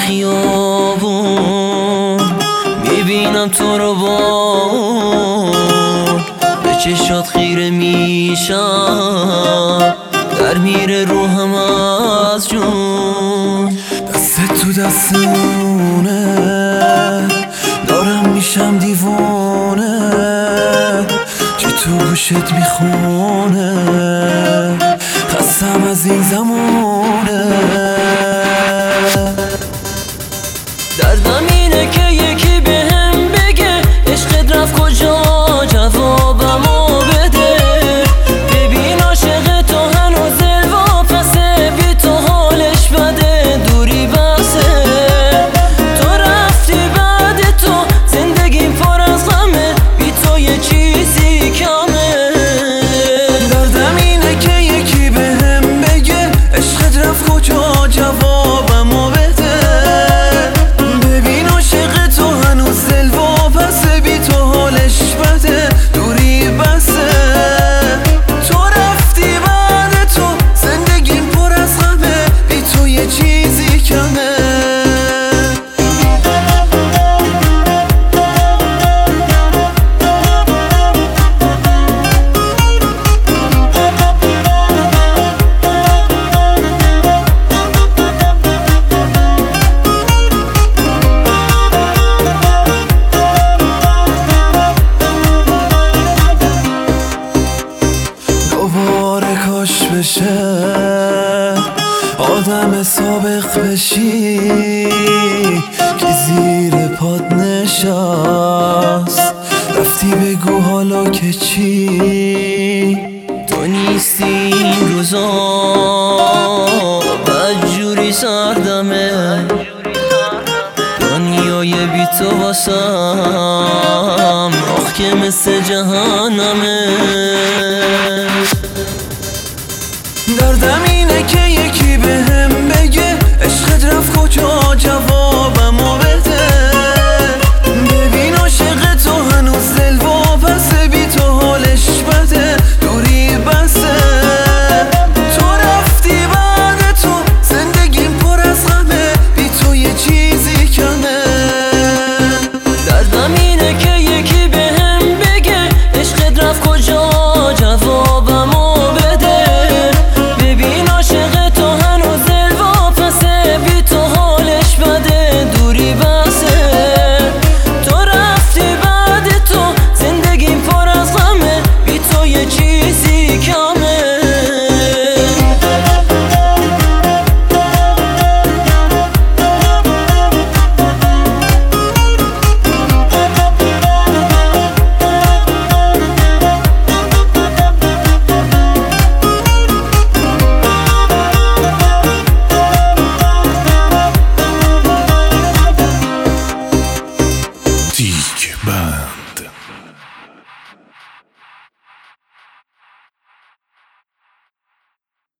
خیابون میبینم تو رو به چشات خیره میشم، در میره روحم از جون. دست تو دستمونه دارم میشم دیوانه، چی تو گوشت میخونه خستم از این زمونه. دردم اینه که یکی بهم بگه عشقت رفت کجا، جوابمو بده. ببین عاشق تو هنوز الواپسه، بی تو حالش بده، دوری بسه. تو رفتی بعد تو زندگیم پر از غمه، بی تو یه چیزی کمه. دردم اینه که یکی بهم بگه عشقت رفت کجا، جوابمو بده. دوباره کاش بشه آدم سابق بشی که زیر پات نشست، رفتی بگو حالا که چی. تو نیستی این روزا بدجوری سردمه، دنیای بی تو واسم آخ که مثل جهنمه.